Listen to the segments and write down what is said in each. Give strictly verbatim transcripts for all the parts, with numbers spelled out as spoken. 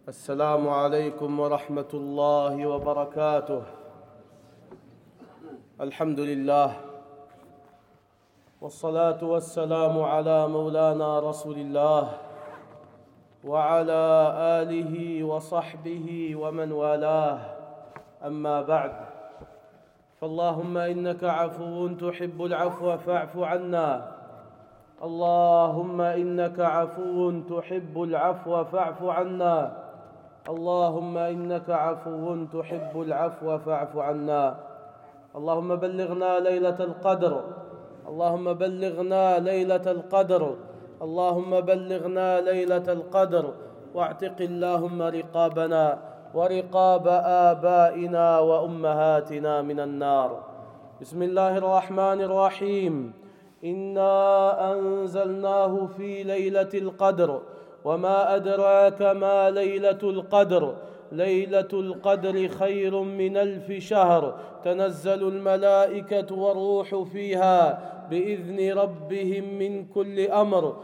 السلام عليكم ورحمة الله وبركاته. الحمد لله والصلاة والسلام على مولانا رسول الله وعلى آله وصحبه ومن والاه. أما بعد، فاللهم إنك عفو تحب العفو فاعف عنا. اللهم إنك عفو تحب العفو فاعف عنا. اللهم إنك عفو تحب العفو فاعف عنا. اللهم بلغنا ليلة القدر. اللهم بلغنا ليلة القدر. اللهم بلغنا ليلة القدر واعتق اللهم رقابنا ورقاب آبائنا وأمهاتنا من النار. بسم الله الرحمن الرحيم. إنا أنزلناه في ليلة القدر وما أدراك ما ليلة القدر. ليلة القدر خير من ألف شهر تنزل الملائكة والروح فيها بإذن ربهم من كل أمر.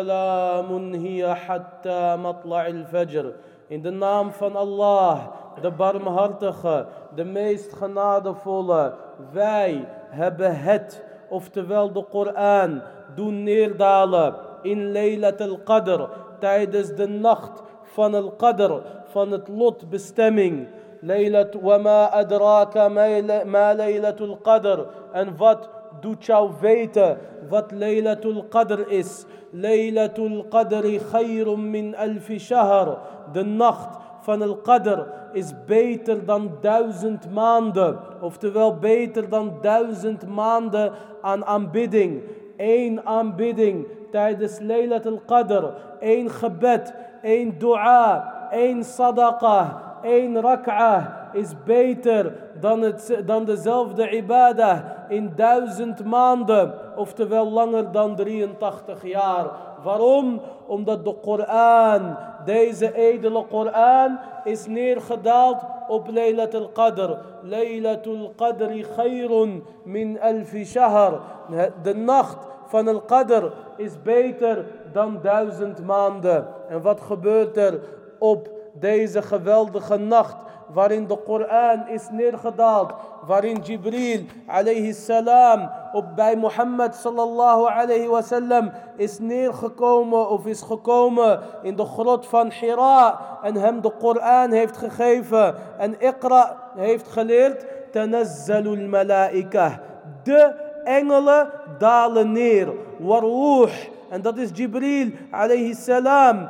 سلام هي حتى مطلع الفجر. In de naam van Allah, de barmhartige, de meest genadevolle. Wij hebben het, oftewel de Koran, doen neerdalen in Laylat al-Qadr, tijdens de nacht van al-Qadr, van het lotbestemming. Laylat wa ma adraka ma Laylatul Qadr. En wat doet jou weten wat Laylatul Qadr is? Laylatul Qadri khayrun min alfi shahr. De nacht van al-Qadr is beter dan duizend maanden. Oftewel beter dan duizend maanden aan aanbidding. Eén aanbidding tijdens Laylatul Qadr. Eén gebed, één dua, één sadaqah, één rak'ah is beter dan, het, dan dezelfde ibadah in duizend maanden. Oftewel langer dan drieëntachtig jaar. Waarom? Omdat de Koran, deze edele Koran, is neergedaald op Laylatul Qadr. Laylatul Qadri khayrun min alfi shahr. De nacht van al-Qadr is beter dan duizend maanden. En wat gebeurt er op deze geweldige nacht waarin de Koran is neergedaald, waarin Jibril alayhi salam op bij Mohammed sallallahu alayhi wasallam is neergekomen of is gekomen in de grot van Hira en hem de Koran heeft gegeven en Iqra heeft geleerd. Tanazzalul malaika. De engelen dalen neer. Waruh. En dat is Jibril alayhi salam.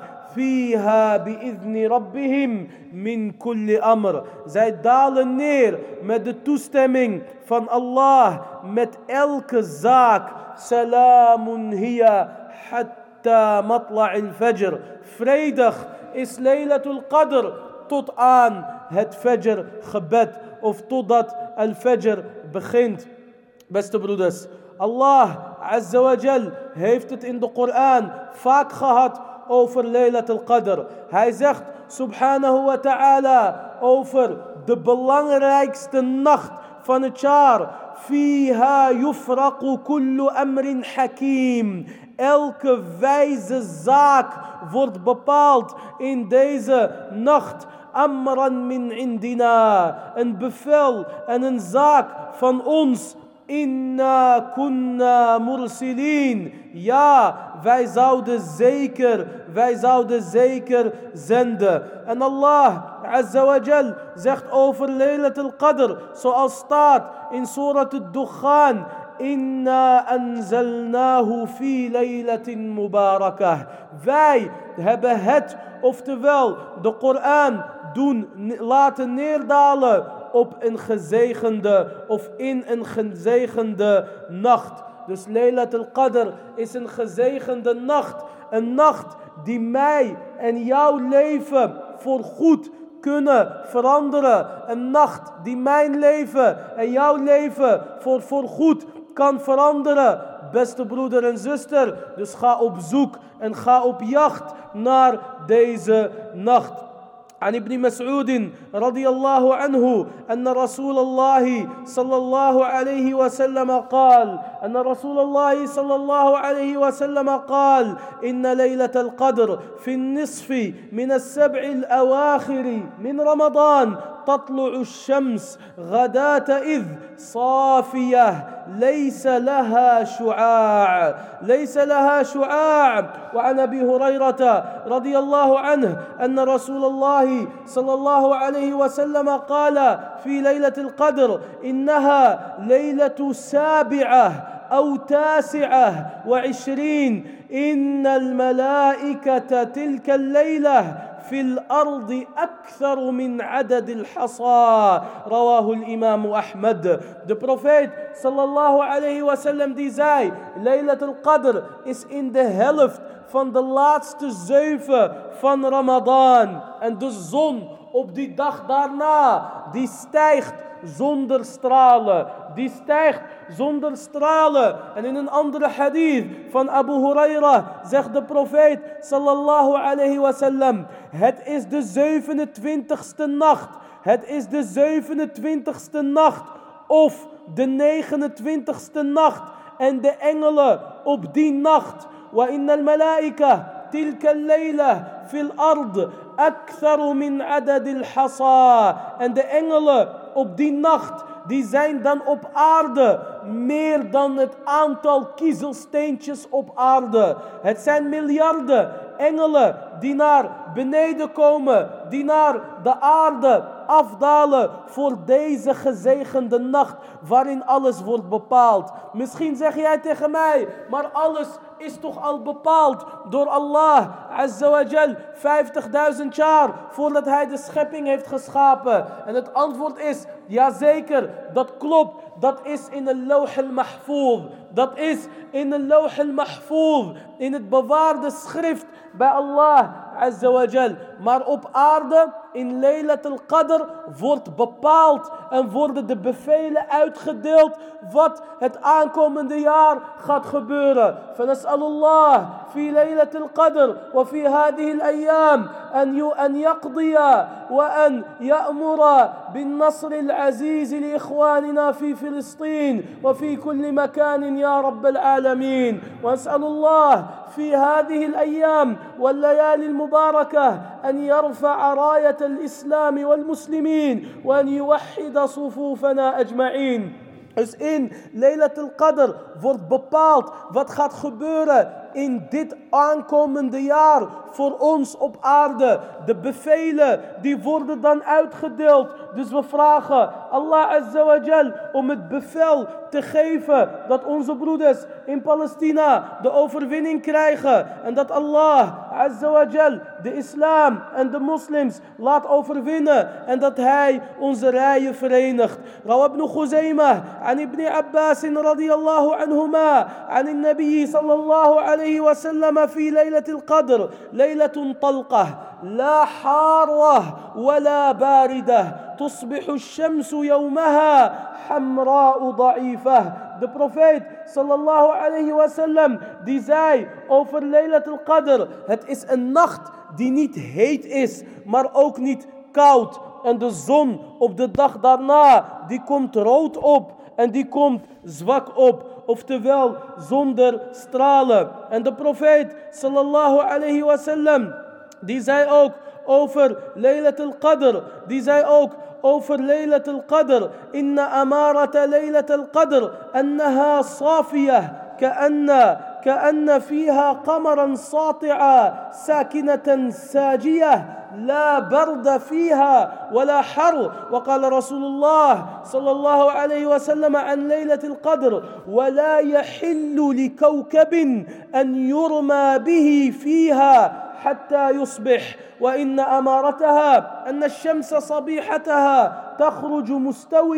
Fiha bi'idhni rabbihim min kulli amr. Zij dalen neer met de toestemming van Allah met elke zaak. Salamun hiya hatta matla'il fajr. Vredig is Laylatul Qadr tot aan het Fajr gebed of totdat al-Fajr begint. Beste broeders, Allah Azza wa Jal heeft het in de Koran vaak gehad over Laylatul Qadr. Hij zegt subhanahu wa ta'ala over de belangrijkste nacht van het jaar. Fiha yufraqu kullu amrin hakim. Elke wijze zaak wordt bepaald in deze nacht. Amran min indina. Een bevel en een zaak van ons. Inna kunna mursilin. Ja, wij zouden zeker, wij zouden zeker zenden. En Allah Azza wa Jal zegt over Laylatul Qadr, zoals staat in Surat al-Dukhan. Inna anzalnahu fi laylatin mubarakah. Wij hebben het, oftewel de Koran, doen laten neerdalen op een gezegende of in een gezegende nacht. Dus Laylatul Qadr is een gezegende nacht. Een nacht die mij en jouw leven voor goed kunnen veranderen. Een nacht die mijn leven en jouw leven voor, voor goed kan veranderen. Beste broeder en zuster, dus ga op zoek en ga op jacht naar deze nacht. عن ابن مسعود رضي الله عنه أن رسول الله صلى الله عليه وسلم قال أن رسول الله صلى الله عليه وسلم قال إن ليلة القدر في النصف من السبع الأواخر من رمضان تطلع الشمس غداة إذ صافية ليس لها شعاع ليس لها شعاع. وعن أبي هريرة رضي الله عنه أن رسول الله صلى الله عليه وسلم قال في ليلة القدر إنها ليلة سابعة أو تاسعة وعشرين إن الملائكة تلك الليلة في الأرض أكثر من عدد الحصى. رواه الإمام أحمد. De profeet sallallahu alayhi wasallam die zei, Laylatul Qadr is in de helft van de laatste zeven van Ramadan. En de zon op die dag daarna, die stijgt zonder stralen. Die stijgt zonder stralen. En in een andere hadith van Abu Huraira zegt de profeet sallallahu alayhi wasallam, het is de zevenentwintigste nacht. Het is de zevenentwintigste nacht of de negenentwintigste nacht. En de engelen op die nacht. Wa innal malaika tilka al-layla fil ard akthar min adad al-hasa. En de engelen op die nacht, die zijn dan op aarde meer dan het aantal kiezelsteentjes op aarde. Het zijn miljarden engelen die naar beneden komen, die naar de aarde afdalen voor deze gezegende nacht waarin alles wordt bepaald. Misschien zeg jij tegen mij, maar alles is toch al bepaald door Allah Azza wa Jal vijftigduizend jaar voordat hij de schepping heeft geschapen. En het antwoord is, jazeker, dat klopt. Dat is in een lawh al-mahfuz. Dat is in een lawh al-mahfuz. In het bewaarde schrift bij Allah Azza wa Jal. Maar op aarde, in Laylatul Qadr, wordt bepaald en worden de bevelen uitgedeeld wat het aankomende jaar gaat gebeuren. فنسأل الله في ليلة القدر وفي هذه الأيام أن يقضي وأن يأمر بالنصر العزيز لإخواننا في فلسطين وفي كل مكان يا رب العالمين. ونسأل الله في هذه الأيام والليالي المباركة أن يرفع راية الإسلام والمسلمين وأن يوحد صفوفنا أجمعين. Dus in Laylatul Qadr wordt bepaald wat gaat gebeuren in dit aankomende jaar voor ons op aarde. De bevelen die worden dan uitgedeeld. Dus we vragen Allah Azza wa Jal om het bevel te geven dat onze broeders in Palestina de overwinning krijgen. En dat Allah Azza wa Jal de islam en de moslims laat overwinnen. En dat hij onze rijen verenigt. Rawa ibn Khuzaymah an ibn Abbas radiyallahu anhuma an النبي صلى الله عليه وسلم في ليلة القدر ليلة طلقة لا حارة ولا باردة تصبح الشمس يومها حمراء ضعيفة. De profeet sallallahu alayhi wasallam die zei over Laylatul Qadr, het is een nacht die niet heet is, maar ook niet koud. En de zon op de dag daarna, die komt rood op en die komt zwak op. Oftewel zonder stralen. En de profeet sallallahu alayhi wasallam die zei ook over Laylatul Qadr. Die zei ook over Laylatul Qadr. Inna amarata Laylatul Qadr annaha safiyah ka'anna كأن فيها قمرا ساطعا ساكنة ساجية لا برد فيها ولا حر. وقال رسول الله صلى الله عليه وسلم عن ليلة القدر ولا يحل لكوكب أن يرمى به فيها حتى يصبح. وإن أمارتها أن الشمس صبيحتها تخرج مستوية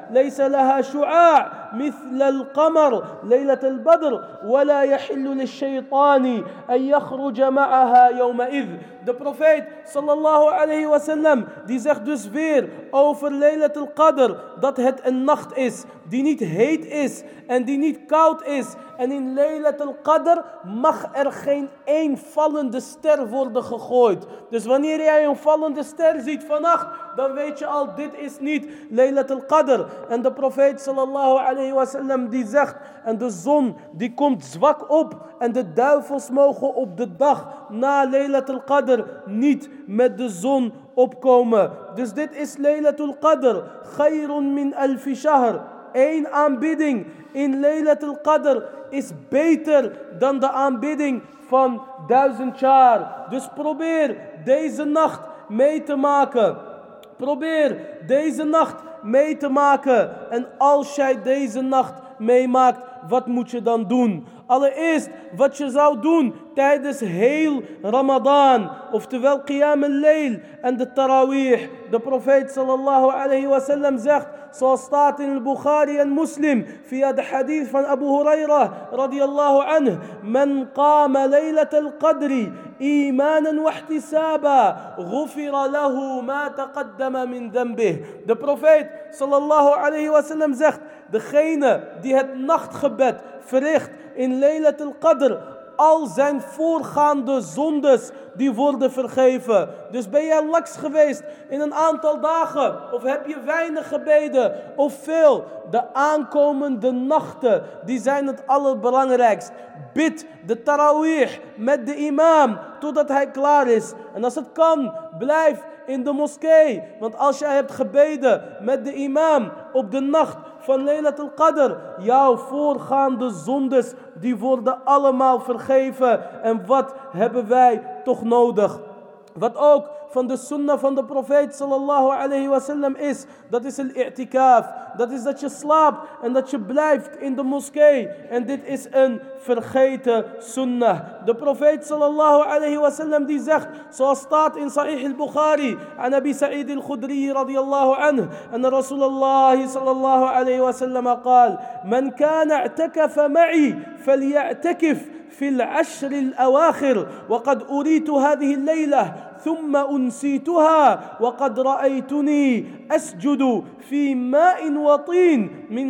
ليس لها شعاع مثل القمر ليلة البدر ولا يحل للشيطان أن يخرج معها يومئذ. De profeet sallallahu alayhi wa sallam die zegt dus weer over Laylat al-Qadr dat het een nacht is die niet heet is en die niet koud is. En in Laylat al-Qadr mag er geen één vallende ster worden gegooid. Dus wanneer jij een vallende ster ziet vannacht, dan weet je al, dit is niet Laylat al-Qadr. En de profeet sallallahu alayhi wa sallam die zegt, en de zon die komt zwak op en de duivels mogen op de dag na Laylat al-Qadr niet met de zon opkomen. Dus dit is Laylat al-Qadr. Khayrun min alfi shahr. Eén aanbidding in Laylat al-Qadr is beter dan de aanbidding van duizend jaar. Dus probeer deze nacht mee te maken. Probeer deze nacht mee te maken. En als jij deze nacht meemaakt, wat moet je dan doen? Allereerst wat je zou doen tijdens heel Ramadan, oftewel Qiyam al-Layl en de Tarawih. De profeet sallallahu alayhi wa sallam zegt, zoals staat in al-Bukhari en Muslim, via de hadith van Abu Hurairah radiyallahu anhu, man qama laylat al-qadri imanan wa ihtisaba, ghufira lahu ma taqaddama min dhanbih. De profeet sallallahu alayhi wa sallam zegt, degene die het nachtgebed verricht in Laylat al-Qadr, al zijn voorgaande zondes die worden vergeven. Dus ben jij laks geweest in een aantal dagen, of heb je weinig gebeden of veel, de aankomende nachten die zijn het allerbelangrijkst. Bid de tarawih met de imam totdat hij klaar is. En als het kan, blijf in de moskee. Want als jij hebt gebeden met de imam op de nacht van Laylat al-Qadr, jouw voorgaande zondes die worden allemaal vergeven. En wat hebben wij toch nodig? Wat ook van de sunnah van de profeet sallallahu alayhi wa sallam is, dat is al-i'tikaf. Dat is dat je slaapt en dat je blijft in de moskee. En dit is een vergeten sunnah. De profeet sallallahu alayhi wa sallam die zegt, zoals staat in Sahih al-Bukhari, aan Abi Sa'id al-Khudri radiyallahu anhu, en Rasulullah sallallahu alayhi wa sallam قال, من كان اعتكف معي فليعتكف في العشر الأواخر وقد أريت هذه الليلة ثم أنسيتها وقد رأيتني أسجد في ماء وطين من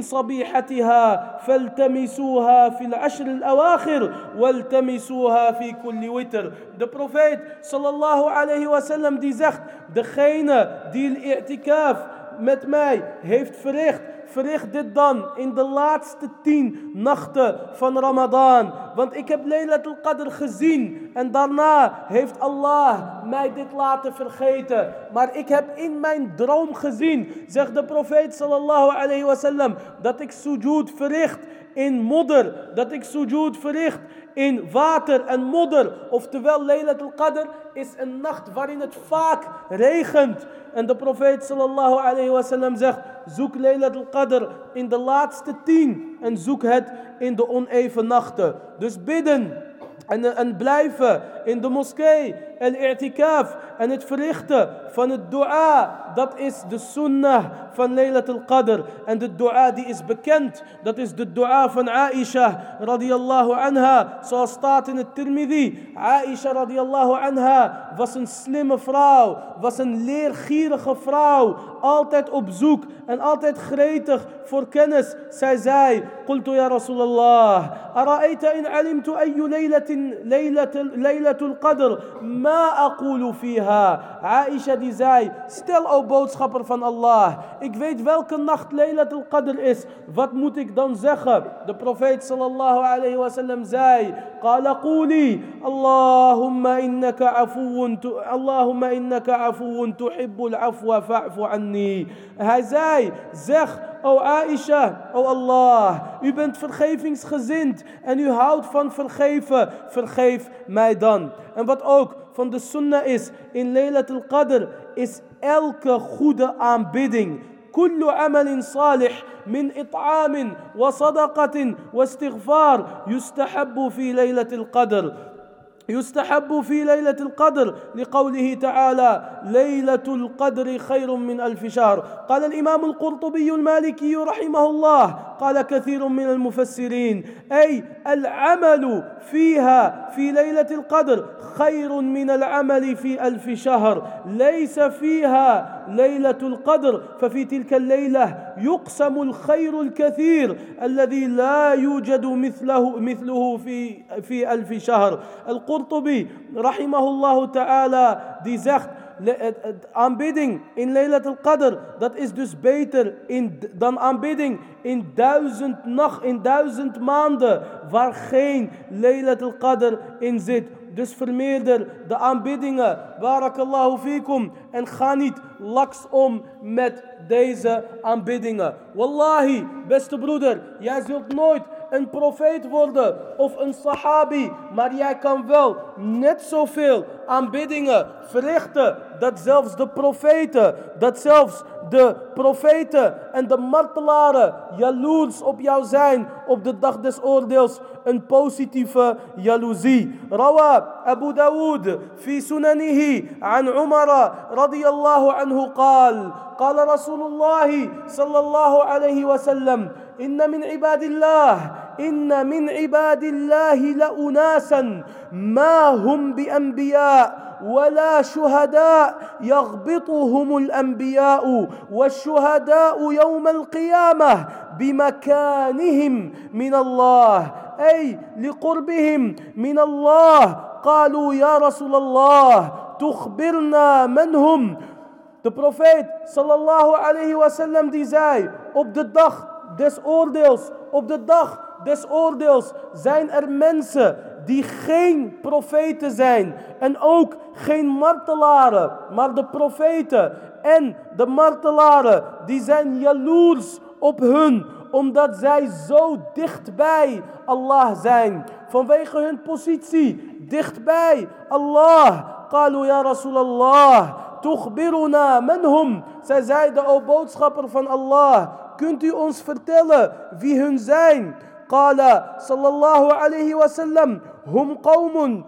صبيحتها فالتمسوها في العشر الأواخر والتمسوها في كل وتر. De profeet sallallahu alayhi wa sallam die zegt, degene die al-i'tikaf met mij heeft verricht, verricht dit dan in de laatste tien nachten van Ramadan. Want ik heb Laylat al-Qadr gezien en daarna heeft Allah mij dit laten vergeten. Maar ik heb in mijn droom gezien, zegt de profeet sallallahu alayhi wa sallam, dat ik sujoed verricht in modder, dat ik sujoed verricht in water en modder. Oftewel, Laylat al-Qadr is een nacht waarin het vaak regent. En de profeet sallallahu alayhi wa sallam zegt, zoek Laylat al-Qadr in de laatste tien en zoek het in de oneven nachten. Dus bidden en, en blijven in de moskee, al-i'tikaf en het verrichten van het dua, dat is de sunnah van Laylat al-Qadr. En de dua die is bekend, dat is de dua van Aisha radiyallahu anha, zoals staat in het Tirmidhi. Aisha radiyallahu anha was een slimme vrouw, was een leergierige vrouw, altijd op zoek en altijd gretig voor kennis. Zij zei, قلت يا رسول الله أرأيت إن علمت أي ليلة ليلة ليلة القدر ما أقول فيها. Aisha die zei, stel o boodschapper van Allah, ik weet welke nacht Laylat al-Qadr is, wat moet ik dan zeggen? De profeet sallallahu alayhi wa sallam zei, قال قولي اللهم إنك عفو اللهم إنك عفو تحب العفو فاعف عني. Hij zei, zeg, o Aisha, o Allah, u bent vergevingsgezind en u houdt van vergeven, vergeef mij dan. En wat ook van de sunnah is in Laylat al-Qadr, is elke goede aanbidding. كل عمل صالح من إطعام وصدقة واستغفار يستحب في ليلة القدر. يستحب في ليلة القدر لقوله تعالى ليلة القدر خير من ألف شهر. قال الإمام القرطبي المالكي رحمه الله قال كثير من المفسرين أي العمل فيها في ليلة القدر خير من العمل في ألف شهر. ليس فيها ليلة القدر ففي تلك الليلة يقسم الخير الكثير الذي لا يوجد مثله مثله في في ألف شهر. القرطبي رحمه الله تعالى die zegt aanbidding in Laylat al-Qadr, dat is dus beter in, dan aanbidding in duizend nacht, in duizend maanden waar geen Laylat al-Qadr in zit. Dus vermeerder de aanbiddingen, barakallahu fikum, en ga niet laks om met deze aanbiddingen. Wallahi, beste broeder, jij zult nooit een profeet worden of een sahabi, maar jij kan wel net zoveel aanbiddingen verrichten dat zelfs de profeten, dat zelfs de profeten en de martelaren jaloers op jou zijn op de dag des oordeels, een positieve jaloezie. Rawa Abu Dawood fi sunanihi an Umar radiyallahu anhu qaal قال رسول الله صلى الله عليه وسلم إن من عباد الله إن من عباد الله لأناسا ما هم بأنبياء ولا شهداء يغبطهم الأنبياء والشهداء يوم القيامة بمكانهم من الله أي لقربهم من الله. قالوا يا رسول الله تخبرنا من هم. De profeet sallallahu alayhi wa sallam die zei, op de dag des oordeels, op de dag des oordeels zijn er mensen die geen profeten zijn en ook geen martelaren, maar de profeten en de martelaren die zijn jaloers op hun, omdat zij zo dichtbij Allah zijn, vanwege hun positie dichtbij Allah. Qalu ya Rasulallah tukhbiruna man hum. Zij zeiden, o boodschapper van Allah, kunt u ons vertellen wie hun zijn? Qala sallallahu alayhi wa sallam hum qawmun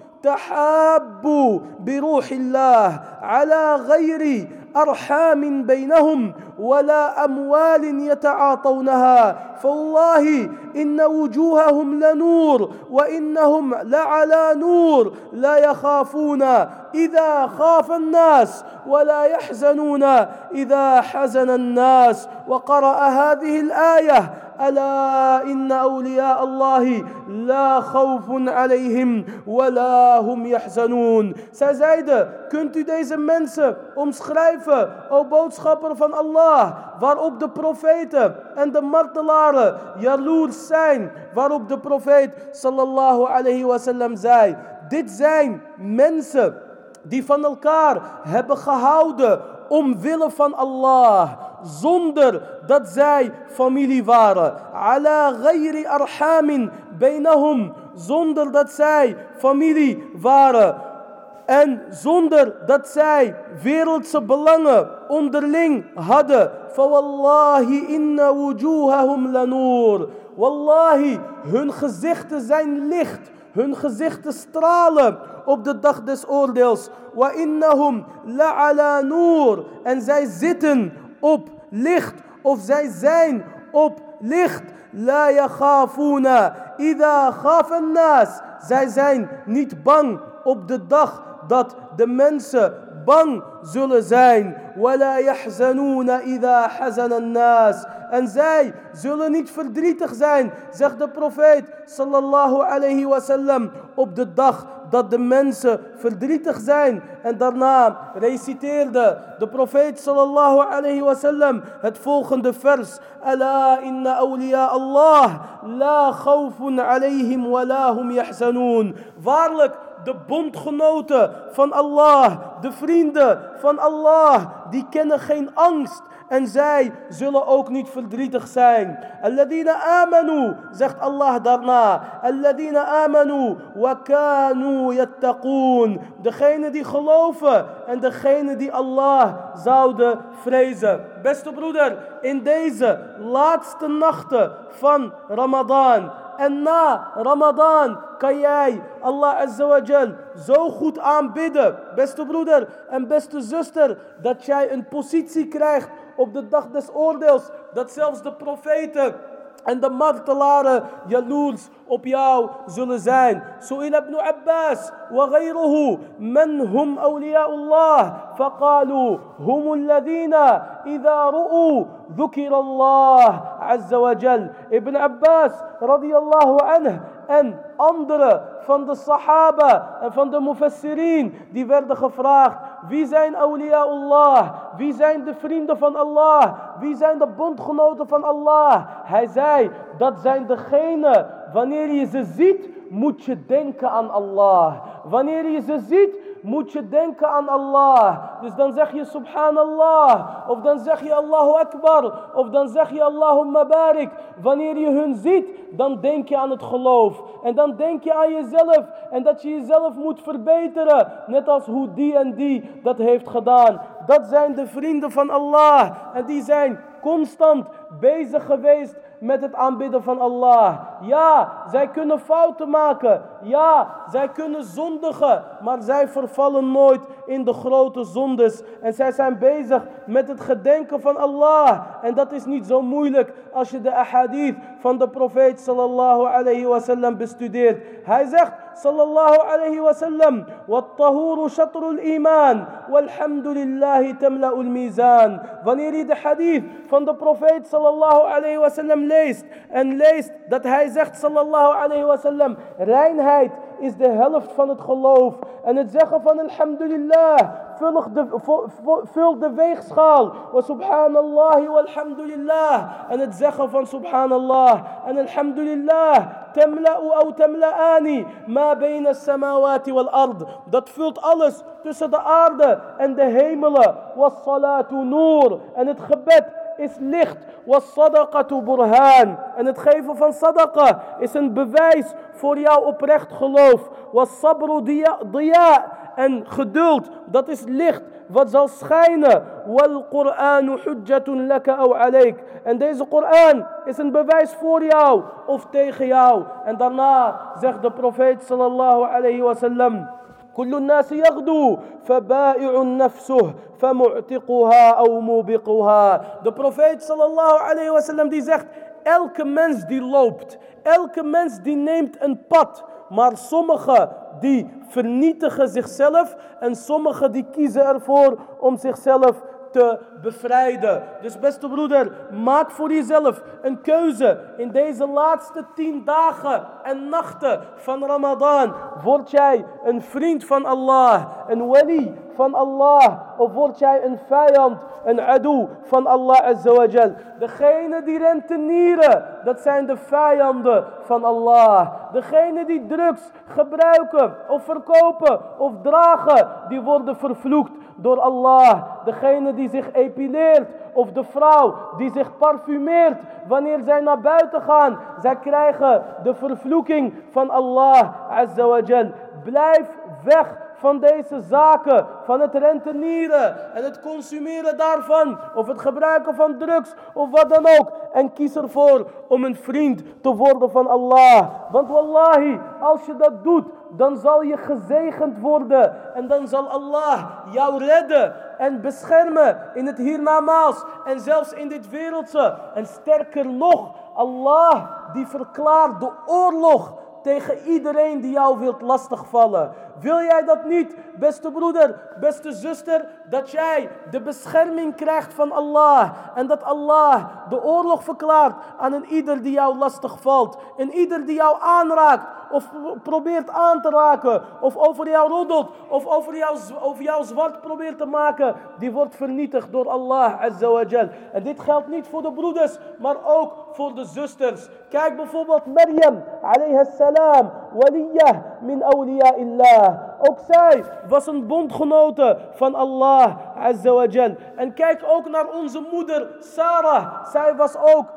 تحابوا بروح الله على غير أرحام بينهم ولا أموال يتعاطونها فوالله إن وجوههم لنور وإنهم لعلى نور لا يخافون إذا خاف الناس ولا يحزنون إذا حزن الناس. وقرأ هذه الآية ألا إن أولياء الله لا خوف عليهم ولا هم يحزنون. Zij zeiden, kunt u deze mensen omschrijven, o boodschapper van Allah, waarop de profeten en de martelaren jaloers zijn, waarop de profeet sallallahu alayhi wa sallam zei, dit zijn mensen die van elkaar hebben gehouden omwille van Allah, zonder dat zij familie waren. Ala ghayri arhamin bainahum, zonder dat zij familie waren. En zonder dat zij wereldse belangen onderling hadden. Fawallahi inna wujuhahum lanur. Wallahi, hun gezichten zijn licht. Hun gezichten stralen op de dag des oordeels. Wa innahum la'ala nur. En zij zitten op licht. Of zij zijn op licht. La yakhafuna idha khafa an-nas. Zij zijn niet bang op de dag dat de mensen bang zullen zijn. Wala yahzanuna idha hazana an-nas. En zij zullen niet verdrietig zijn, zegt de profeet sallallahu alayhi wa sallam, op de dag dat de mensen verdrietig zijn. En daarna reciteerde de profeet sallallahu alayhi wa sallam het volgende vers. Ala inna awliya Allah la khawfun alayhim wa la hum yahzanun. Waarlijk, de bondgenoten van Allah, de vrienden van Allah, die kennen geen angst. En zij zullen ook niet verdrietig zijn. Alladina amanu, zegt Allah daarna. Alladina amanu wa kanu yattaqoon. Degene die geloven en degene die Allah zouden vrezen. Beste broeder, in deze laatste nachten van Ramadan en na Ramadan kan jij Allah Azza wa Jal zo goed aanbidden, beste broeder en beste zuster, dat jij een positie krijgt op de dag des oordeels, dat zelfs de profeten en de martelaren jaloers op jou zullen zijn. Su'ila ibn Abbas wa ghayruhu man hum awliya'ullah faqalu hum alladhina idha ru'u dhukira Allah azza wa jal. Ibn Abbas radiyallahu anhu en anderen van de sahaba en van de mufassirin, die werden gevraagd: wie zijn awliya'ullah? Wie zijn de vrienden van Allah? Wie zijn de bondgenoten van Allah? Hij zei, dat zijn degenen, wanneer je ze ziet, moet je denken aan Allah. Wanneer je ze ziet, moet je denken aan Allah. Dus dan zeg je subhanallah, of dan zeg je Allahu Akbar, of dan zeg je Allahumma barik. Wanneer je hun ziet, dan denk je aan het geloof. En dan denk je aan jezelf en dat je jezelf moet verbeteren. Net als hoe die en die dat heeft gedaan. Dat zijn de vrienden van Allah. En die zijn constant bezig geweest met het aanbidden van Allah. Ja, zij kunnen fouten maken. Ja, zij kunnen zondigen. Maar zij vervallen nooit in de grote zondes. En zij zijn bezig met het gedenken van Allah. En dat is niet zo moeilijk als je de ahadith van de profeet sallallahu alayhi wa sallam bestudeert. Hij zegt sallallahu alayhi wa sallam: wat-tahuru shatrul iman, walhamdulillahi tamla'ul mizan. Wanneer je de hadith van de profeet sallallahu alayhi wa sallam leest en leest dat hij zegt sallallahu alayhi wa sallam: reinheid is de helft van het geloof. En het zeggen van alhamdulillah vult de, vult de weegschaal. Wa subhanallah walhamdulillah. En het zeggen van subhanallah en alhamdulillah tamla'u au tamla'ani ma bayna as-samawati wal ard. Dat vult alles tussen de aarde en de hemelen. Was salatu noor. En het gebed is licht. Was sadaqatu burhan. En het geven van sadaqa is een bewijs voor jouw oprecht geloof. Was sabru diya. En geduld, dat is licht wat zal schijnen. Wal Qur'anu hujjatun laka aw alayk. En deze Qur'an is een bewijs voor jou of tegen jou. En daarna zegt de profeet sallallahu alayhi wa sallam: كل الناس يغدو فبائع نفسه فمعتقها أو موبقها. De profeet sallallahu alayhi wa sallam die zegt: elke mens die loopt, elke mens die neemt een pad, maar sommigen die vernietigen zichzelf en sommigen die kiezen ervoor om zichzelf te bevrijden. Dus beste broeder, maak voor jezelf een keuze in deze laatste tien dagen en nachten van Ramadan. Word jij een vriend van Allah, een wali van Allah, of word jij een vijand, een adu van Allah Azza wa Jal? Degene die rentenieren, dat zijn de vijanden van Allah. Degene die drugs gebruiken of verkopen of dragen, die worden vervloekt door Allah. Degene die zich epileert of de vrouw die zich parfumeert wanneer zij naar buiten gaan, zij krijgen de vervloeking van Allah Azza wa Jal. Blijf weg van deze zaken, van het rentenieren en het consumeren daarvan, of het gebruiken van drugs, of wat dan ook. En kies ervoor om een vriend te worden van Allah. Want wallahi, als je dat doet, dan zal je gezegend worden. En dan zal Allah jou redden en beschermen in het hiernamaals en zelfs in dit wereldse. En sterker nog, Allah die verklaart de oorlog tegen iedereen die jou wilt lastigvallen. Wil jij dat niet, beste broeder, beste zuster, dat jij de bescherming krijgt van Allah en dat Allah de oorlog verklaart aan een ieder die jou lastigvalt, een ieder die jou aanraakt of probeert aan te raken of over jou roddelt of over jou, over jou zwart probeert te maken, die wordt vernietigd door Allah Azza wa Jal. En dit geldt niet voor de broeders, maar ook voor de zusters. Kijk bijvoorbeeld Maryam alayha salam, waliyah min awliya'illah. Ook zij was een bondgenote van Allah Azza wa Jal. En kijk ook naar onze moeder Sarah. Zij was ook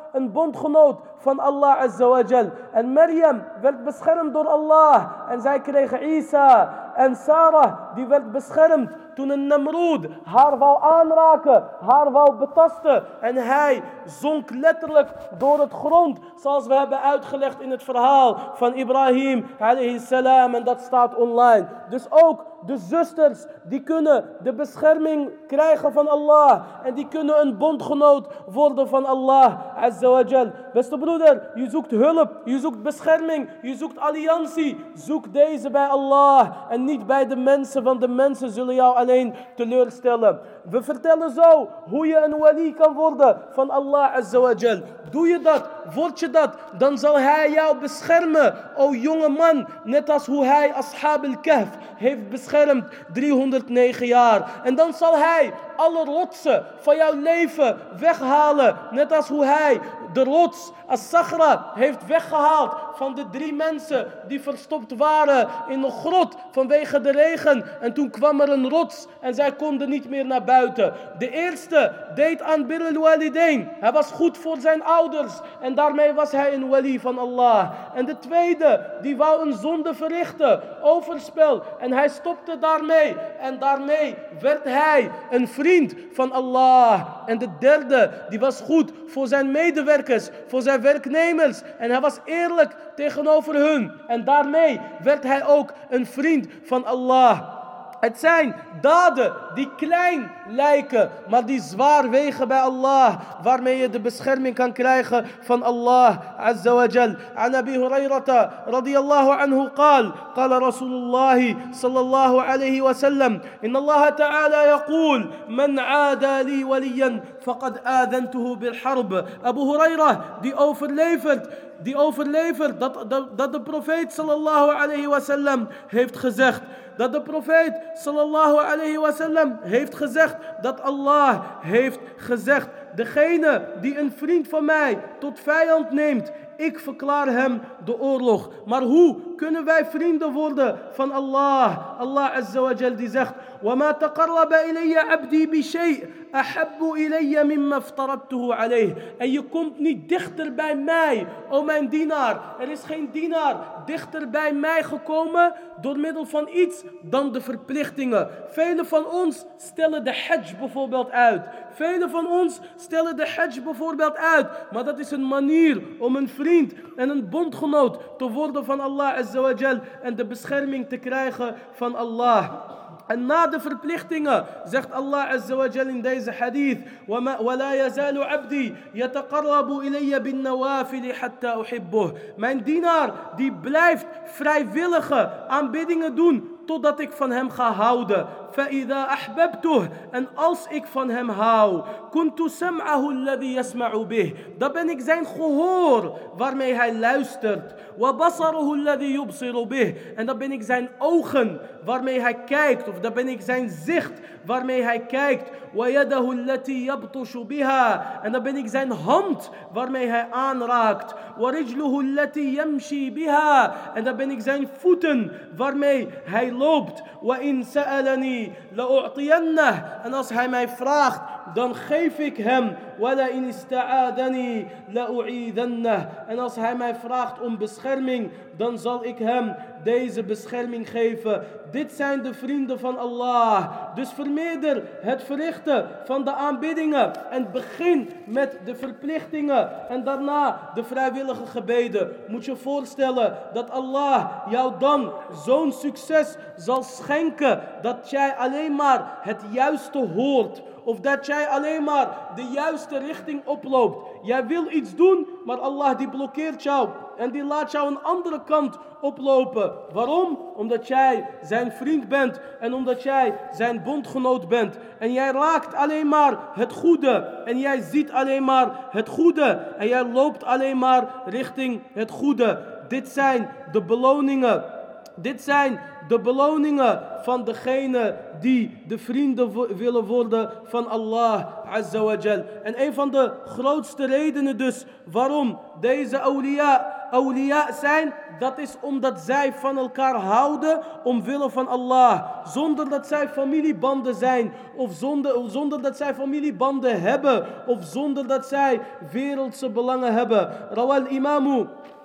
een bondgenoot van Allah Azza wa Jal. En Maryam werd beschermd door Allah. En zij kreeg Isa. En Sarah, die werd beschermd toen een Namroed haar wou aanraken, haar wou betasten. En hij zonk letterlijk door het grond, zoals we hebben uitgelegd in het verhaal van Ibrahim alayhi salam. En dat staat online. Dus ook de zusters, die kunnen de bescherming krijgen van Allah. En die kunnen een bondgenoot worden van Allah Azza wa Jal. Beste broeder, je zoekt hulp, je zoekt bescherming, je zoekt alliantie. Zoek deze bij Allah en niet bij de mensen, want de mensen zullen jou alleen teleurstellen. We vertellen zo hoe je een wali kan worden van Allah Azza wa Jal. Doe je dat, word je dat, dan zal hij jou beschermen, o jonge man. Net als hoe hij Ashab al-Kahf heeft beschermd driehonderdnegen jaar. En dan zal hij alle rotsen van jouw leven weghalen. Net als hoe hij de rots, as-Sakhra, heeft weggehaald van de drie mensen die verstopt waren in een grot vanwege de regen. En toen kwam er een rots en zij konden niet meer naar buiten. De eerste deed aan birrul walidain. Hij was goed voor zijn ouders en daarmee was hij een wali van Allah. En de tweede, die wou een zonde verrichten, overspel, en hij stopte daarmee. En daarmee werd hij een vriend van Allah. En de derde, die was goed voor zijn medewerkers, voor zijn werknemers. En hij was eerlijk tegenover hun. En daarmee werd hij ook een vriend van Allah. Het zijn daden die klein lijken, maar die zwaar wegen bij Allah, waarmee je de bescherming kan krijgen van Allah Azza wa Jal. An Abi Hurayrata radiyallahu anhu qaal, qala Rasulullah sallallahu alayhi wa sallam, inna Allah ta'ala yaqul, man aada li waliyan, faqad aadhantuhu bil harb. Abu Hurayra, die overlevert, die overlevert dat, dat, dat de profeet sallallahu alayhi wa sallam heeft gezegd. Dat de profeet sallallahu alayhi wa sallam heeft gezegd, dat Allah heeft gezegd, degene die een vriend van mij tot vijand neemt, ik verklaar hem de oorlog. Maar hoe kunnen wij vrienden worden van Allah? Allah Azza wa Jal die zegt, وَمَا تَقَرَّبَ إِلَيَّ عَبْدِي بِشَيْءٍ أَحَبُّ إِلَيَّ مِمَّا افْتَرَضْتُهُ عَلَيْهِ. En je komt niet dichter bij mij, o mijn dienaar. Er is geen dienaar dichter bij mij gekomen door middel van iets dan de verplichtingen. Velen van ons stellen de hajj bijvoorbeeld uit. Velen van ons stellen de hajj bijvoorbeeld uit. Maar dat is een manier om een vriend en een bondgenoot te worden van Allah Azza wa Jal en de bescherming te krijgen van Allah. En na de verplichtingen zegt Allah Azza wa Jal in deze hadith, وَلَا يَزَالُ عَبْدِي يَتَقَرَّبُ إِلَيَّ بِالنَّوَافِلِ حَتَّى أُحِبُّهُ. Mijn dienaar die blijft vrijwillige aanbiddingen doen totdat ik van hem ga houden. فَإِذَا أَحْبَبْتُهُ. En als ik van hem hou, كُنْتُ سَمْعَهُ الَّذِي يَسْمَعُ بِهِ. Dan ben ik zijn gehoor waarmee hij luistert. وَبَصَرُهُ الَّذِي يُبْصِرُ بِهِ. En dan ben ik zijn ogen waarmee hij kijkt. Of dan ben ik zijn zicht waarmee hij kijkt. وَيَدَهُ الَّتِي يَبْطُشُ بِهَا. En dan ben ik zijn hand waarmee hij aanraakt. وَرِجْلُهُ الَّتِي يَمْشِي بِهَا. En dan ben ik zijn voeten waarmee hij loopt. وَإِنْ سَأَلَنِي لَأُعْطِيَنَّهُ. En als hij mij vraagt, dan geef ik hem. وَلَئِنِ اسْتَعَاذَنِي لَأُعِيذَنَّهُ. En als hij mij vraagt om bescherming, dan zal ik hem deze bescherming geven. Dit zijn de vrienden van Allah. Dus vermeerder het verrichten van de aanbiddingen en begin met de verplichtingen en daarna de vrijwillige gebeden. Moet je voorstellen dat Allah jou dan zo'n succes zal schenken dat jij alleen maar het juiste hoort. Of dat jij alleen maar de juiste richting oploopt. Jij wil iets doen, maar Allah die blokkeert jou. En die laat jou een andere kant oplopen. Waarom? Omdat jij zijn vriend bent. En omdat jij zijn bondgenoot bent. En jij raakt alleen maar het goede. En jij ziet alleen maar het goede. En jij loopt alleen maar richting het goede. Dit zijn de beloningen Dit zijn de beloningen van degene die de vrienden vo- willen worden van Allah Azza wa Jal. En een van de grootste redenen dus waarom deze awliya, awliya zijn, dat is omdat zij van elkaar houden omwille van Allah. Zonder dat zij familiebanden zijn, of zonder, zonder dat zij familiebanden hebben, of zonder dat zij wereldse belangen hebben. Rawal imamu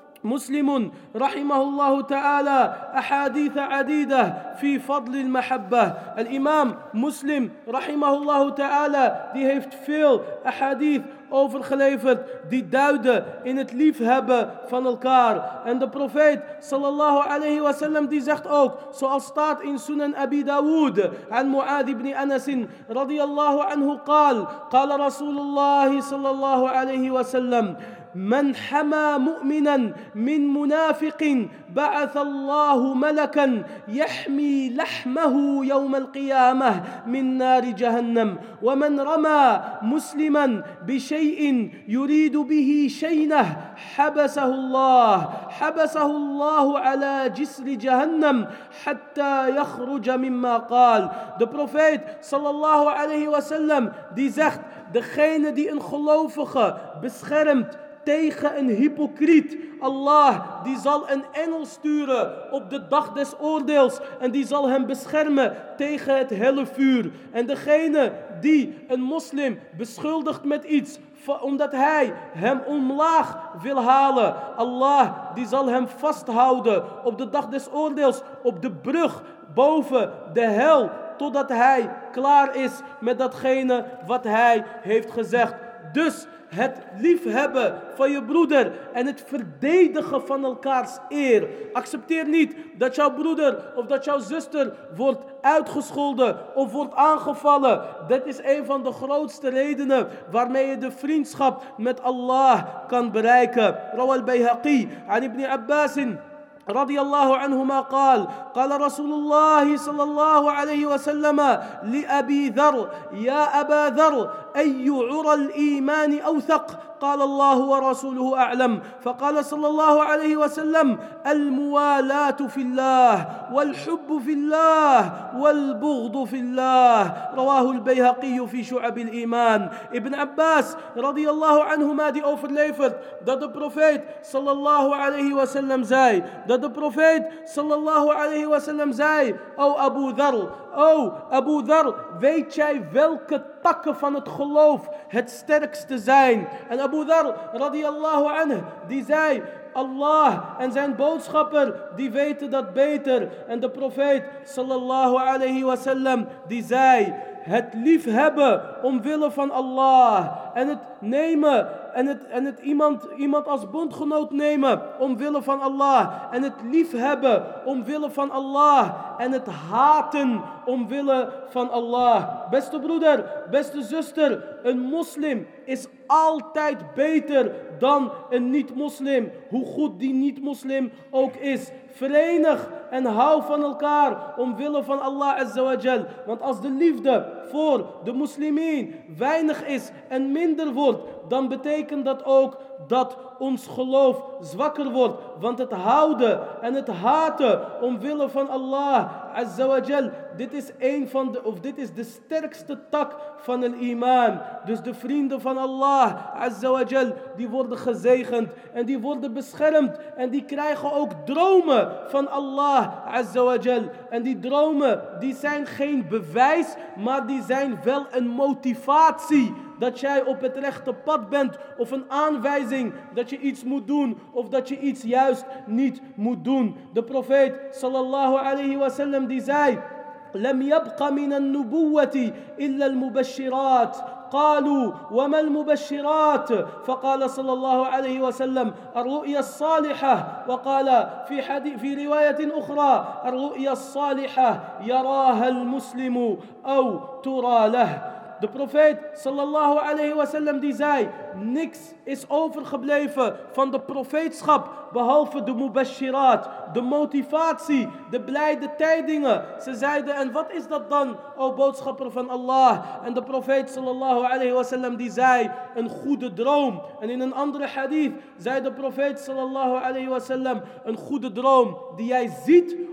مسلم رحمه الله تعالى أحاديث عديدة في فضل المحبة. الإمام مسلم رحمه الله تعالى die heeft veel ahadith overgeleverd die duiden in het liefhebben van elkaar. En de profeet sallallahu alayhi wa sallam die zegt ook, zoals staat in Sunan Abi Dawood aan Mu'ad ibn Anas radiyallahu anhu قال قال رسول الله صلى الله عليه وسلم من حمى مؤمنا من منافق بعث الله ملكا يحمي لحمه يوم القيامة من نار جهنم ومن رمى مسلما بشيء يريد به شينه حبسه الله حبسه الله على جسر جهنم حتى يخرج مما قال. De profeet sallallahu alayhi wa sallam die zegt, degene die een gelovige beschermt tegen een hypocriet, Allah die zal een engel sturen op de dag des oordeels en die zal hem beschermen tegen het helle vuur. En degene die een moslim beschuldigt met iets omdat hij hem omlaag wil halen, Allah die zal hem vasthouden op de dag des oordeels op de brug boven de hel, totdat hij klaar is met datgene wat hij heeft gezegd. Dus het liefhebben van je broeder en het verdedigen van elkaars eer. Accepteer niet dat jouw broeder of dat jouw zuster wordt uitgescholden of wordt aangevallen. Dat is een van de grootste redenen waarmee je de vriendschap met Allah kan bereiken. Rawal Bayhaqi aan Ibn Abbas رضي الله عنهما قال قال رسول الله صلى الله عليه وسلم لأبي ذر يا أبا ذر أي عرى الإيمان أوثق قال الله ورسوله أعلم فقال صلى الله عليه وسلم الموالاة في الله والحب في الله والبغض في الله رواه البيهقي في شعب الإيمان. Ibn Abbas رضي الله عنهما die overlevert dat de profeet sallallahu alayhi wa sallam zei, dat de profeet sallallahu alayhi wa sallam zei, O Abu Dhar, O Abu Dhar, weet jij welke takken van het geloof het sterkste zijn? En Abu Dhar radiyallahu anhu die zei, Allah en zijn boodschapper die weten dat beter. En de profeet sallallahu alayhi wa sallam die zei, het liefhebben omwille van Allah en het nemen en het, en het iemand, iemand als bondgenoot nemen omwille van Allah en het liefhebben omwille van Allah en het haten omwille van Allah. Beste broeder, beste zuster, een moslim is altijd beter dan een niet-moslim, hoe goed die niet-moslim ook is. Verenig en hou van elkaar omwille van Allah Azza wa Jal. Want als de liefde voor de moslimien weinig is en minder wordt, dan betekent dat ook dat ons geloof zwakker wordt. Want het houden en het haten omwille van Allah Azza wa Jal, dit is een van de, of dit is de sterkste tak van het iman. Dus de vrienden van Allah Azza wa Jal, die worden gezegend en die worden beschermd en die krijgen ook dromen van Allah Azza wa Jal. En die dromen, die zijn geen bewijs, maar die zijn wel een motivatie dat jij op het rechte pad bent, of een aanwijzing dat je iets moet doen of dat je iets juist niet moet doen. De profeet sallallahu alayhi wa sallam die zei, لم يبق من النبوة إلا المبشرات قالوا وما المبشرات فقال صلى الله عليه وسلم الرؤيا الصالحة وقال في حديث في رواية أخرى الرؤيا الصالحة يراها المسلم أو ترى له. De profeet sallallahu alayhi wa sallam die zei, niks is overgebleven van de profeetschap behalve de mubashirat, de motivatie, de blijde tijdingen. Ze zeiden, en wat is dat dan, o boodschapper van Allah? En de profeet sallallahu alayhi wa sallam die zei, een goede droom. En in een andere hadith zei de profeet sallallahu alayhi wa sallam, een goede droom die jij ziet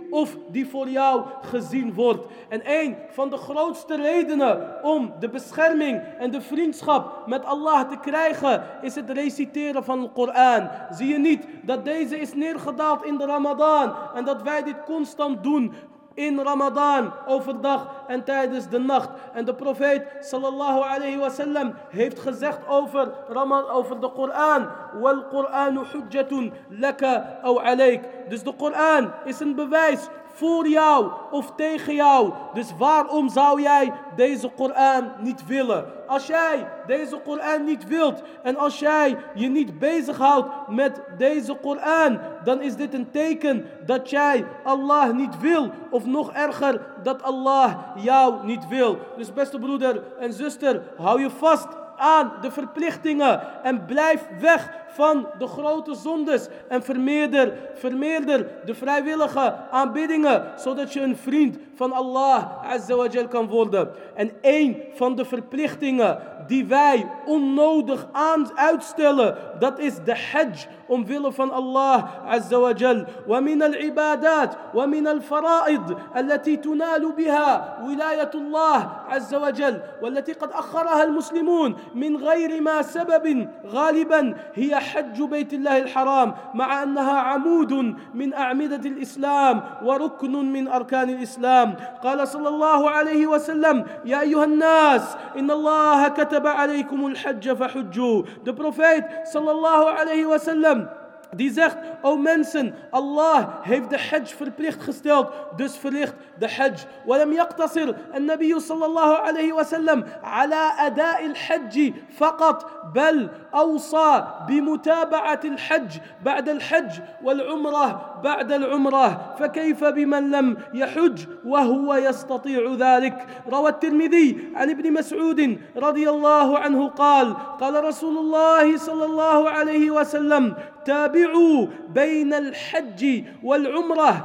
of die voor jou gezien wordt. En een van de grootste redenen om de bescherming en de vriendschap met Allah te krijgen is het reciteren van de Koran. Zie je niet dat deze is neergedaald in de Ramadan en dat wij dit constant doen in Ramadan, overdag en tijdens de nacht. En de profeet sallallahu alayhi wa sallam heeft gezegd over, Ramadan, over de Koran: wal Qur'anu hujjatun laka aw alayk. Dus de Koran is een bewijs voor jou of tegen jou. Dus waarom zou jij deze Koran niet willen? Als jij deze Koran niet wilt en als jij je niet bezighoudt met deze Koran, dan is dit een teken dat jij Allah niet wil, of nog erger, dat Allah jou niet wil. Dus beste broeder en zuster, hou je vast aan de verplichtingen en blijf weg van de grote zondes en vermeerder, vermeerder de vrijwillige aanbiddingen, zodat je een vriend van Allah Azza wa Jal kan worden. En één van de verplichtingen die wij onnodig aan uitstellen, dat is de hajj, omwille van Allah Azza wa Jal. Wa min al-ibadat wa min al-fara'id allati tunalu biha wilayatullah Azza wa Jal, والتي قد أخرها المسلمون من غير ما سبب غالبا هي حج بيت الله الحرام، مع أنها عمود من أعمدة الإسلام وركن من أركان الإسلام. قال صلى الله عليه وسلم: يا أيها الناس إن الله كتب عليكم الحج فحجوا. De profeet sallallahu alayhi wa sallam die zegt: o mensen, Allah heeft de hajj verplicht gesteld, dus verricht de hajj. ولم يقتصر النبي صلى الله عليه وسلم على أداء الحج فقط، بل أوصى بمتابعة الحج بعد الحج والعمرة بعد العمرة، فكيف بمن لم يحج وهو يستطيع ذلك؟ روى الترمذي عن ابن مسعود رضي الله عنه قال: قال رسول الله صلى الله عليه وسلم: تابعوا بين الحج والعمرة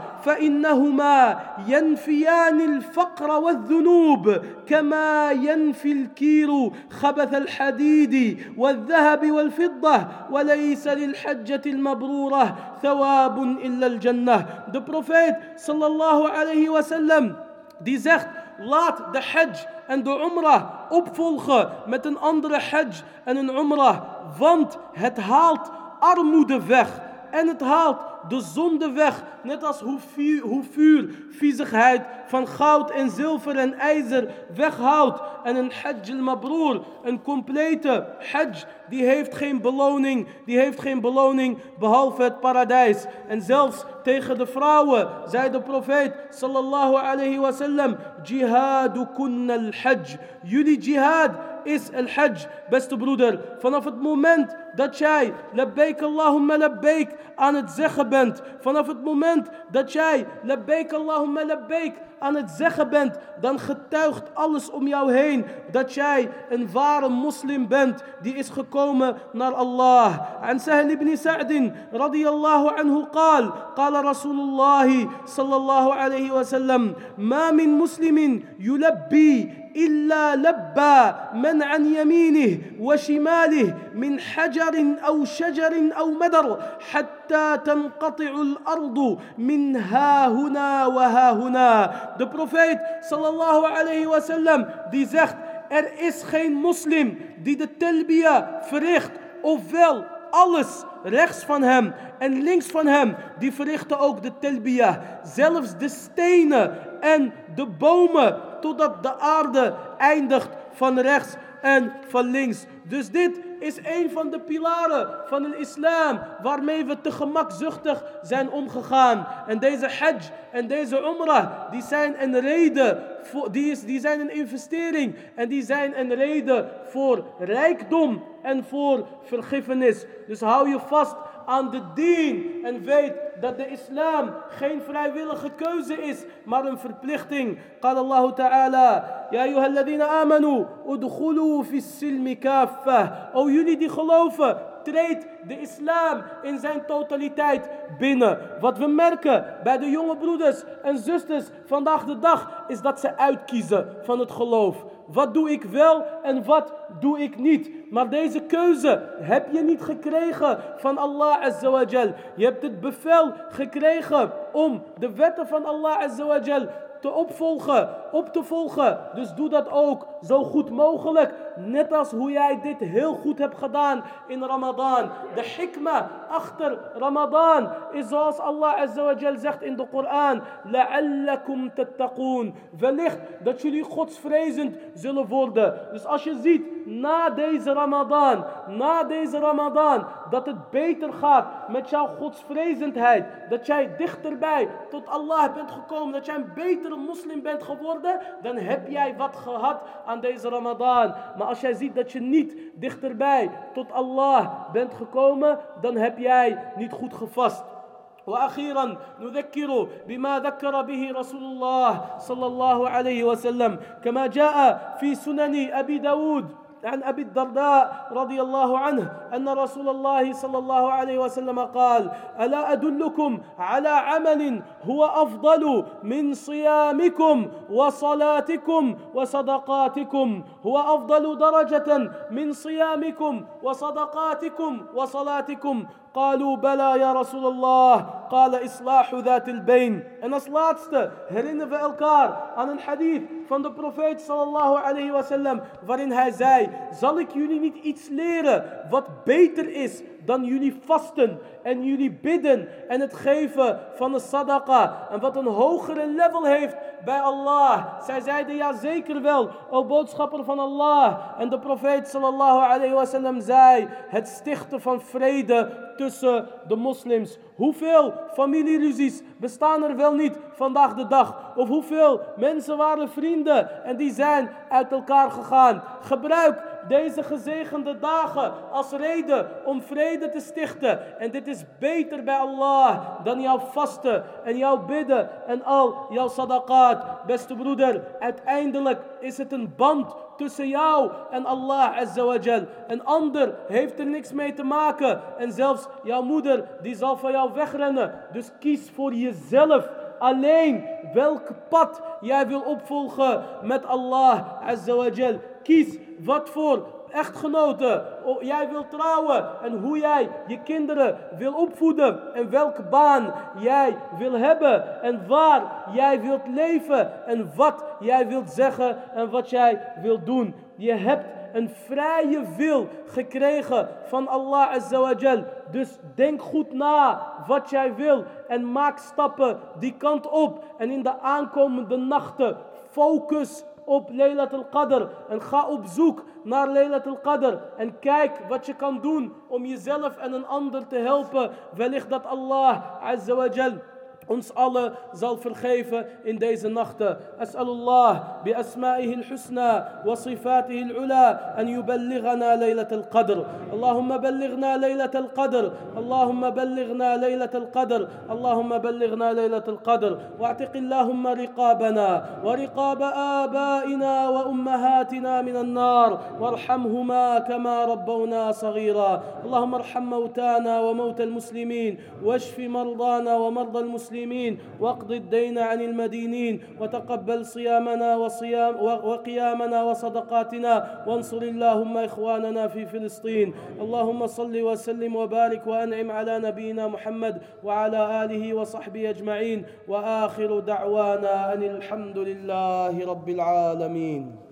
فإنهما ينفيان الفقر والذنوب كما ينفي الكير خبث الحديد والذهب والفضة، وليس للحجة المبرورة ثواب إلا الجنة. De profeet sallallahu alayhi wa sallam die zegt: laat de hajj en de umrah opvolgen met een andere hajj en een umrah, want het haalt armoede weg en het haalt de zonde weg, net als hoe vuur, hoe vuur viezigheid van goud en zilver en ijzer weghoudt. En een hajj al-mabroer, een complete hajj, die heeft geen beloning, die heeft geen beloning behalve het paradijs. En zelfs tegen de vrouwen zei de profeet sallallahu alayhi wa sallam: jihadukunna al-hajj. Jullie jihad is al-hajj. Beste broeder, vanaf het moment dat jij labbaik Allahumma labbaik aan het zeggen bent, vanaf het moment dat jij labbaik Allahumma labbaik aan het zeggen bent, dan getuigt alles om jou heen dat jij een ware moslim bent die is gekomen naar Allah. An Sahl ibn Sa'd radiyallahu anhu qaal, qaala Rasulullah sallallahu alayhi wa sallam: ma min muslimin yulabbi إلا لبى من عن يمينه وشماله من حجر أو شجر أو مدر حتى تنقطع الأرض من ها هنا وها هنا. De profeet sallallahu alayhi wa sallam die zegt: er is geen moslim die de talbiya verricht, ofwel alles rechts van hem en links van hem, die verrichten ook de talbiya. Zelfs de stenen en de bomen, totdat de aarde eindigt van rechts en van links. Dus dit is een van de pilaren van de islam waarmee we te gemakzuchtig zijn omgegaan. En deze hajj en deze umrah, die zijn een reden, voor, die, is, die zijn een investering en die zijn een reden voor rijkdom en voor vergiffenis. Dus hou je vast aan de dien en weet dat de islam geen vrijwillige keuze is, maar een verplichting. قال الله تعالى: يا أيها الذين آمنوا ادخلوا في السلم كافة. O jullie die geloven, treedt de islam in zijn totaliteit binnen. Wat we merken bij de jonge broeders en zusters vandaag de dag is dat ze uitkiezen van het geloof. Wat doe ik wel en wat doe ik niet? Maar deze keuze heb je niet gekregen van Allah Azza wa Jal. Je hebt het bevel gekregen om de wetten van Allah Azza wa Jal te opvolgen, op te volgen. Dus doe dat ook zo goed mogelijk. Net als hoe jij dit heel goed hebt gedaan in Ramadan. De hikma achter Ramadan is zoals Allah Azza wa Jal zegt in de Koran. La'allakum tattaqoon. Wellicht dat jullie godsvrezend zullen worden. Dus als je ziet na deze Ramadan, na deze Ramadan, dat het beter gaat met jouw godsvrezendheid. Dat jij dichterbij tot Allah bent gekomen. Dat jij een betere moslim bent geworden. Dan heb jij wat gehad aan deze Ramadan. Maar als jij ziet dat je niet dichterbij tot Allah bent gekomen, dan heb jij niet goed gevast. وأخيرا نذكر بما ذكر به رسول الله صلى الله عليه وسلم كما جاء في سنن أبي داود عن أبي الدرداء رضي الله عنه أن رسول الله صلى الله عليه وسلم قال ألا أدلكم على عمل هو أفضل من صيامكم وصلاتكم وصدقاتكم هو أفضل درجة من صيامكم وصدقاتكم وصلاتكم قالوا بلى يا رسول الله قال إصلاح ذات البين. En als laatste herinneren we elkaar aan een hadith van de profeet sallallahu alayhi wa sallam, waarin hij zei: zal ik jullie niet iets leren wat beter is dan jullie vasten en jullie bidden en het geven van een sadaqa, en wat een hogere level heeft bij Allah? Zij zeiden: ja, zeker wel, o boodschapper van Allah. En de profeet sallallahu alayhi wa sallam zei: het stichten van vrede tussen de moslims. Hoeveel familieruzies bestaan er wel niet vandaag de dag? Of hoeveel mensen waren vrienden en die zijn uit elkaar gegaan? Gebruik deze gezegende dagen als reden om vrede te stichten. En dit is beter bij Allah dan jouw vasten en jouw bidden en al jouw sadaqaat. Beste broeder, uiteindelijk is het een band tussen jou en Allah Azza wa Jal. Een ander heeft er niks mee te maken. En zelfs jouw moeder, die zal van jou wegrennen. Dus kies voor jezelf alleen welk pad jij wil opvolgen met Allah Azza wa Jal. Kies wat voor echtgenoten jij wil trouwen en hoe jij je kinderen wil opvoeden en welke baan jij wil hebben en waar jij wilt leven en wat jij wilt zeggen en wat jij wilt doen. Je hebt een vrije wil gekregen van Allah Azza wa Jal. Dus denk goed na wat jij wil en maak stappen die kant op. En in de aankomende nachten focus op Laylatul Qadr en ga op zoek naar Laylatul Qadr en kijk wat je kan doen om jezelf en een ander te helpen. Wellicht dat Allah Azza wa Jal ons alle zal vergeven in deze nachten. As'alullah bi asma'ihi al-husna wa sifatihi al-ula an yuballighana laylatul qadr. Allahumma ballighna laylatul qadr. Allahumma ballighna laylatul qadr. Allahumma ballighna laylatul qadr. Wa'tiq Allahumma riqabana wa riqab abaina wa ummahatina min an-nar warhamhuma kama rabbawna saghira. Allahumma arham mawtana wa mawta al-muslimin washfi mardana wa marda al-muslimin واقض الدين عن المدينين وتقبل صيامنا وصيام وقيامنا وصدقاتنا وانصر اللهم إخواننا في فلسطين. اللهم صل وسلم وبارك وأنعم على نبينا محمد وعلى آله وصحبه أجمعين وآخر دعوانا أن الحمد لله رب العالمين.